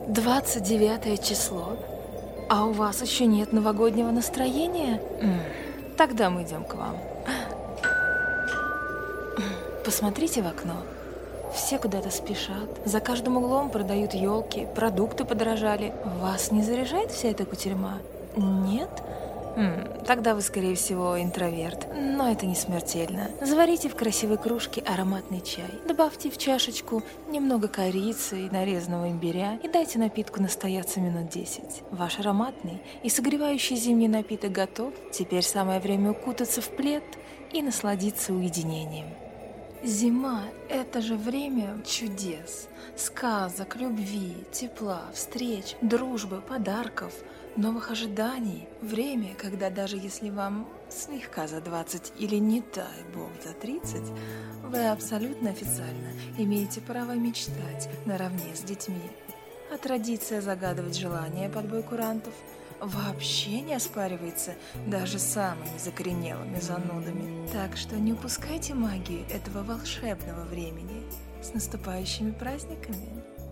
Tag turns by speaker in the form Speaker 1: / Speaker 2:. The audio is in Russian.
Speaker 1: 29 число. А у вас еще нет новогоднего настроения? Тогда мы идем к вам. Посмотрите в окно. Все куда-то спешат. За каждым углом продают елки, продукты подорожали. Вас не заряжает вся эта кутерьма? Нет? Тогда вы, скорее всего, интроверт. Но это не смертельно. Заварите в красивой кружке ароматный чай. Добавьте в чашечку немного корицы и нарезанного имбиря и дайте напитку настояться минут 10. Ваш ароматный и согревающий зимний напиток готов. Теперь самое время укутаться в плед и насладиться уединением. Зима – это же время чудес, сказок, любви, тепла, встреч, дружбы, подарков, новых ожиданий. Время, когда даже если вам слегка за 20 или, не дай бог, за 30, вы абсолютно официально имеете право мечтать наравне с детьми. А традиция загадывать желания под бой курантов вообще не оспаривается даже самыми закоренелыми занудами. Так что не упускайте магию этого волшебного времени. С наступающими праздниками!